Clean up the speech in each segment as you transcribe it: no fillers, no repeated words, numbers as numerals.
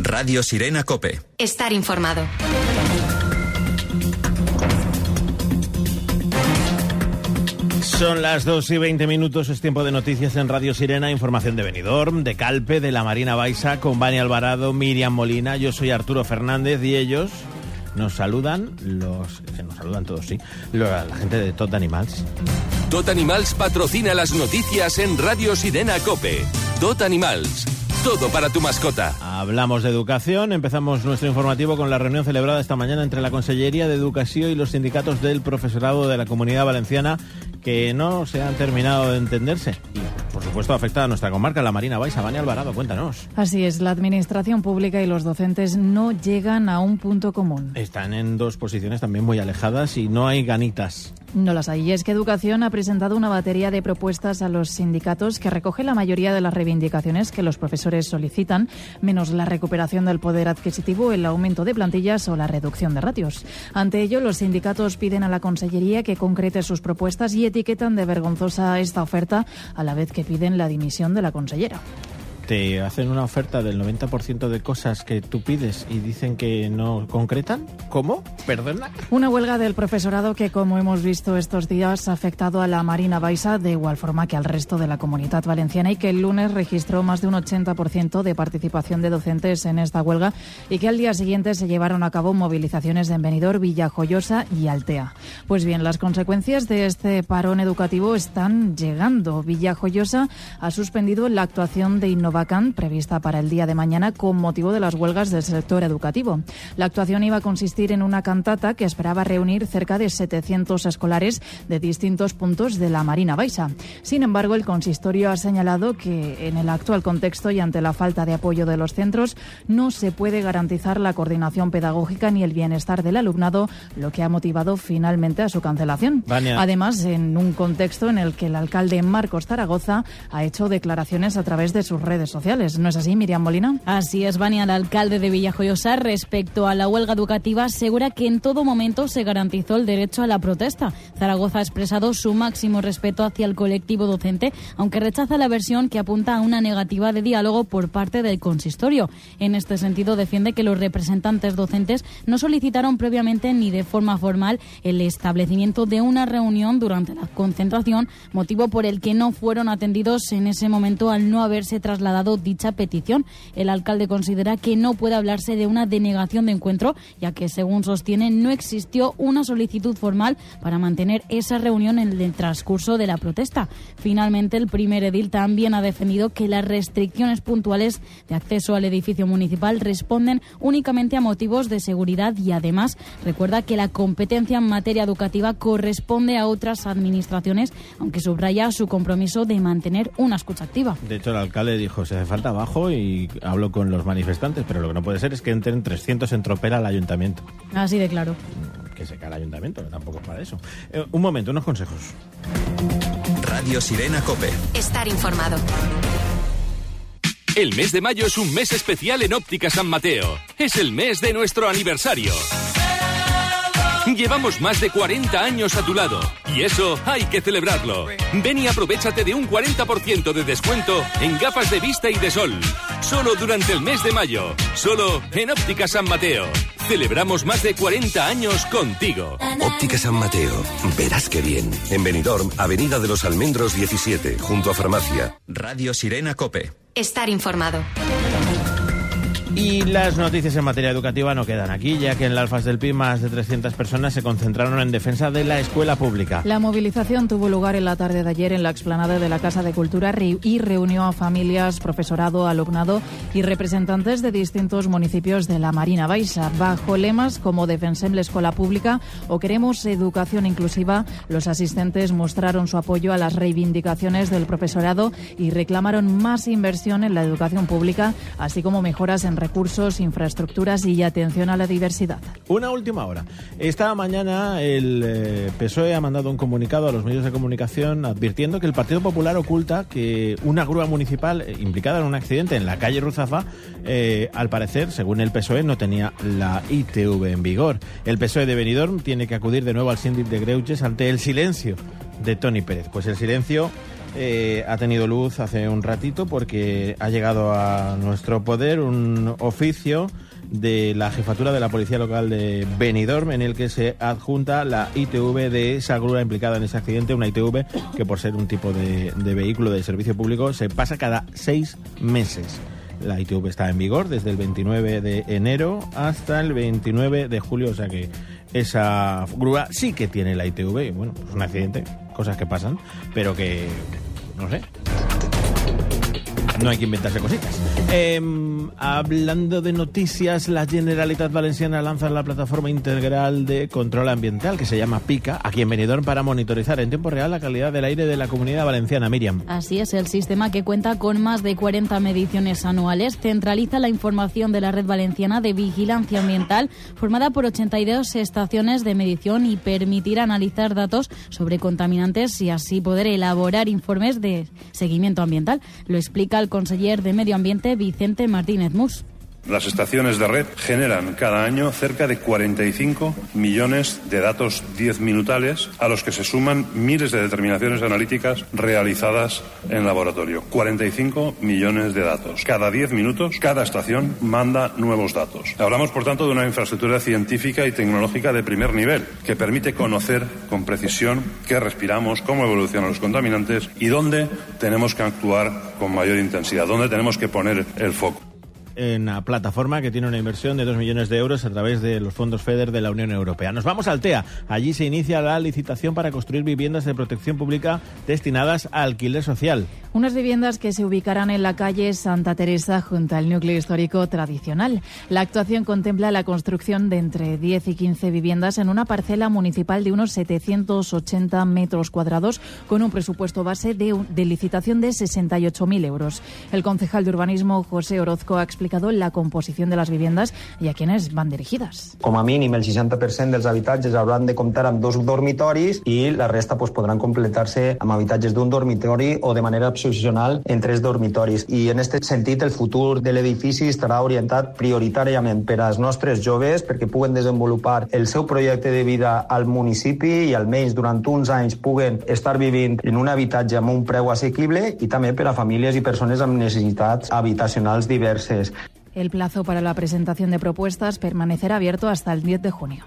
Radio Sirena COPE. Estar informado. Son las 2:20, es tiempo de noticias en Radio Sirena, información de Benidorm, de Calpe, de la Marina Baixa, con Vani Alvarado, Miriam Molina, yo soy Arturo Fernández y ellos nos saludan, la gente de Tot Animals. Tot Animals patrocina las noticias en Radio Sirena COPE. Tot Animals, todo para tu mascota. Hablamos de educación, empezamos nuestro informativo con la reunión celebrada esta mañana entre la Consellería de Educación y los sindicatos del profesorado de la Comunidad Valenciana, que no se han terminado de entenderse. Y, por supuesto, afecta a nuestra comarca, la Marina Baixa. Vani Alvarado, cuéntanos. Así es, la administración pública y los docentes no llegan a un punto común. Están en dos posiciones también muy alejadas y no hay ganitas. No las hay. Y es que Educación ha presentado una batería de propuestas a los sindicatos que recoge la mayoría de las reivindicaciones que los profesores solicitan, menos la recuperación del poder adquisitivo, el aumento de plantillas o la reducción de ratios. Ante ello, los sindicatos piden a la Consellería que concrete sus propuestas y etiquetan de vergonzosa esta oferta, a la vez que piden la dimisión de la consellera. Te hacen una oferta del 90% de cosas que tú pides y dicen que no concretan. ¿Cómo? ¿Perdona? Una huelga del profesorado que, como hemos visto estos días, ha afectado a la Marina Baixa de igual forma que al resto de la Comunidad Valenciana, y que el lunes registró más de un 80% de participación de docentes en esta huelga, y que al día siguiente se llevaron a cabo movilizaciones en Benidorm, Villajoyosa y Altea. Pues bien, las consecuencias de este parón educativo están llegando. Villajoyosa ha suspendido la actuación de Innovacan prevista para el día de mañana con motivo de las huelgas del sector educativo. La actuación iba a consistir en una cantata que esperaba reunir cerca de 700 escolares de distintos puntos de la Marina Baixa. Sin embargo, el consistorio ha señalado que en el actual contexto y ante la falta de apoyo de los centros no se puede garantizar la coordinación pedagógica ni el bienestar del alumnado, lo que ha motivado finalmente a su cancelación. Vania. Además, en un contexto en el que el alcalde Marcos Zaragoza ha hecho declaraciones a través de sus redes sociales. ¿No es así, Miriam Molina? Así es, Vania. El alcalde de Villajoyosa, respecto a la huelga educativa, asegura que en todo momento se garantizó el derecho a la protesta. Zaragoza ha expresado su máximo respeto hacia el colectivo docente, aunque rechaza la versión que apunta a una negativa de diálogo por parte del consistorio. En este sentido, defiende que los representantes docentes no solicitaron previamente ni de forma formal el establecimiento de una reunión durante la concentración, motivo por el que no fueron atendidos en ese momento al no haberse trasladado dicha petición. El alcalde considera que no puede hablarse de una denegación de encuentro, ya que, según sostiene, no existió una solicitud formal para mantener esa reunión en el transcurso de la protesta. Finalmente, el primer edil también ha defendido que las restricciones puntuales de acceso al edificio municipal responden únicamente a motivos de seguridad y, además, recuerda que la competencia en materia educativa corresponde a otras administraciones, aunque subraya su compromiso de mantener una escucha activa. De hecho, el alcalde dijo: se hace falta abajo, y hablo con los manifestantes, pero lo que no puede ser es que entren 300 en tropera al ayuntamiento. Así de claro. Que se cae el ayuntamiento, que tampoco es para eso. Un momento, unos consejos. Radio Sirena COPE. Estar informado. El mes de mayo es un mes especial en Óptica San Mateo. Es el mes de nuestro aniversario. Llevamos más de 40 años a tu lado y eso hay que celebrarlo. Ven y aprovéchate de un 40% de descuento en gafas de vista y de sol. Solo durante el mes de mayo. Solo en Óptica San Mateo. Celebramos más de 40 años contigo. Óptica San Mateo. Verás qué bien. En Benidorm, Avenida de los Almendros 17, junto a Farmacia. Radio Sirena COPE. Estar informado. Y las noticias en materia educativa no quedan aquí, ya que en la Alfas del Pi más de 300 personas se concentraron en defensa de la escuela pública. La movilización tuvo lugar en la tarde de ayer en la explanada de la Casa de Cultura y reunió a familias, profesorado, alumnado y representantes de distintos municipios de la Marina Baixa. Bajo lemas como Defensem l'escola pública o Queremos educación inclusiva, los asistentes mostraron su apoyo a las reivindicaciones del profesorado y reclamaron más inversión en la educación pública, así como mejoras en recursos, infraestructuras y atención a la diversidad. Una última hora. Esta mañana el PSOE ha mandado un comunicado a los medios de comunicación advirtiendo que el Partido Popular oculta que una grúa municipal implicada en un accidente en la calle Ruzafa, al parecer, según el PSOE, no tenía la ITV en vigor. El PSOE de Benidorm tiene que acudir de nuevo al síndic de Greuges ante el silencio de Toni Pérez. Pues el silencio ha tenido luz hace un ratito porque ha llegado a nuestro poder un oficio de la jefatura de la Policía Local de Benidorm en el que se adjunta la ITV de esa grúa implicada en ese accidente, una ITV que por ser un tipo de vehículo de servicio público se pasa cada 6 meses. La ITV está en vigor desde el 29 de enero hasta el 29 de julio, o sea que esa grúa sí que tiene la ITV. Bueno, pues un accidente, cosas que pasan, pero que, no sé, no hay que inventarse cositas. Hablando de noticias, la Generalitat Valenciana lanza la plataforma integral de control ambiental que se llama PICA, aquí en Benidorm, para monitorizar en tiempo real la calidad del aire de la Comunidad Valenciana. Miriam. Así es, el sistema, que cuenta con más de 40 mediciones anuales, centraliza la información de la Red Valenciana de Vigilancia Ambiental, formada por 82 estaciones de medición, y permitirá analizar datos sobre contaminantes y así poder elaborar informes de seguimiento ambiental. Lo explica el conseller de Medio Ambiente, Vicente Martínez Mus. Las estaciones de red generan cada año cerca de 45 millones de datos 10-minutales, a los que se suman miles de determinaciones analíticas realizadas en laboratorio. 45 millones de datos. Cada 10 minutos, cada estación manda nuevos datos. Hablamos, por tanto, de una infraestructura científica y tecnológica de primer nivel, que permite conocer con precisión qué respiramos, cómo evolucionan los contaminantes y dónde tenemos que actuar con mayor intensidad, dónde tenemos que poner el foco. Una plataforma que tiene una inversión de 2 millones de euros a través de los fondos FEDER de la Unión Europea. Nos vamos al TEA. Allí se inicia la licitación para construir viviendas de protección pública destinadas a alquiler social. Unas viviendas que se ubicarán en la calle Santa Teresa, junto al núcleo histórico tradicional. La actuación contempla la construcción de entre 10 y 15 viviendas en una parcela municipal de unos 780 metros cuadrados, con un presupuesto base de licitación de 68.000 euros. El concejal de urbanismo, José Orozco, ha explicado la composición de las viviendas y a quiénes van dirigidas. Com a mínim el 60% dels habitatges hauran de comptar amb 2 dormitoris i la resta podran completar-se amb habitatges d'un dormitori o de manera excepcional en 3 dormitoris. I en aquest sentit el futur de l'edifici estarà orientat prioritàriament per als nostres joves perquè puguen desenvolupar el seu projecte de vida al municipi i almenys durant uns anys puguen estar vivint en un habitatge amb un preu assequible, i també per a famílies i persones amb necessitats habitacionals diverses. El plazo para la presentación de propuestas permanecerá abierto hasta el 10 de junio.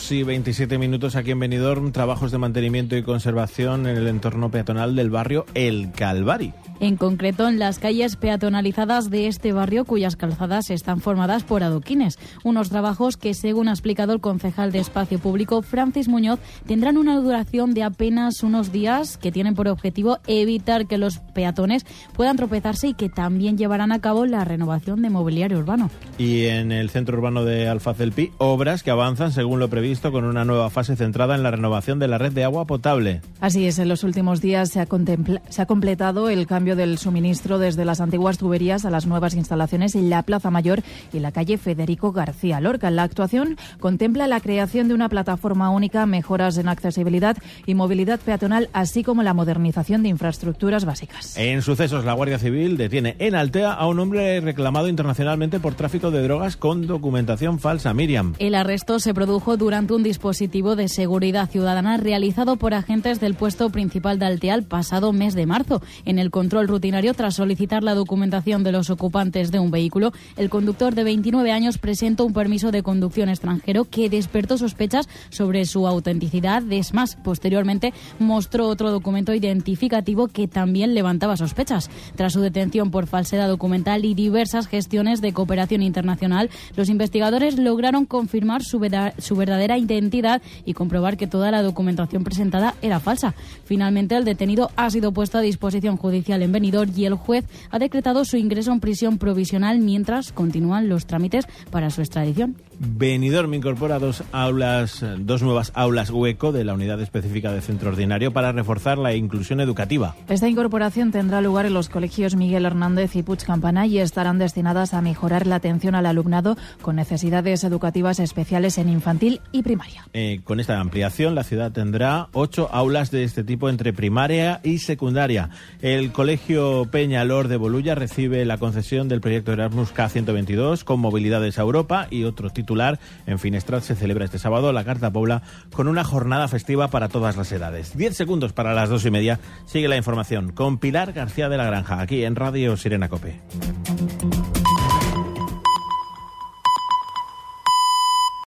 2:27 aquí en Benidorm. Trabajos de mantenimiento y conservación en el entorno peatonal del barrio El Calvari. En concreto, en las calles peatonalizadas de este barrio, cuyas calzadas están formadas por adoquines. Unos trabajos que, según ha explicado el concejal de Espacio Público, Francis Muñoz, tendrán una duración de apenas unos días, que tienen por objetivo evitar que los peatones puedan tropezarse, y que también llevarán a cabo la renovación de mobiliario urbano. Y en el centro urbano de Alfaz del Pi, obras que avanzan según lo previsto, con una nueva fase centrada en la renovación de la red de agua potable. Así es, en los últimos días se ha completado el cambio del suministro desde las antiguas tuberías a las nuevas instalaciones en la Plaza Mayor y la calle Federico García Lorca. La actuación contempla la creación de una plataforma única, mejoras en accesibilidad y movilidad peatonal, así como la modernización de infraestructuras básicas. En sucesos, la Guardia Civil detiene en Altea a un hombre reclamado internacionalmente por tráfico de drogas con documentación falsa. Miriam. El arresto se produjo durante un dispositivo de seguridad ciudadana realizado por agentes del puesto principal de Altea el pasado mes de marzo. En el control rutinario, tras solicitar la documentación de los ocupantes de un vehículo, el conductor de 29 años presentó un permiso de conducción extranjero que despertó sospechas sobre su autenticidad. Es más, posteriormente mostró otro documento identificativo que también levantaba sospechas. Tras su detención por falsedad documental y diversas gestiones de cooperación internacional, los investigadores lograron confirmar su verdadera identidad y comprobar que toda la documentación presentada era falsa. Finalmente, el detenido ha sido puesto a disposición judicial en Benidorm y el juez ha decretado su ingreso en prisión provisional mientras continúan los trámites para su extradición. Benidorm incorpora dos nuevas aulas hueco de la unidad específica de centro ordinario para reforzar la inclusión educativa. Esta incorporación tendrá lugar en los colegios Miguel Hernández y Puig Campana y estarán destinadas a mejorar la atención al alumnado con necesidades educativas especiales en infantil y primaria. Con esta ampliación, la ciudad tendrá 8 aulas de este tipo entre primaria y secundaria. El colegio Colegio Peñalor de Bolulla recibe la concesión del proyecto Erasmus K122 con movilidades a Europa. Y otro titular, en Finestrat se celebra este sábado la Carta Pobla con una jornada festiva para todas las edades. 10 segundos para las 2:30. Sigue la información con Pilar García de la Granja, aquí en Radio Sirena COPE.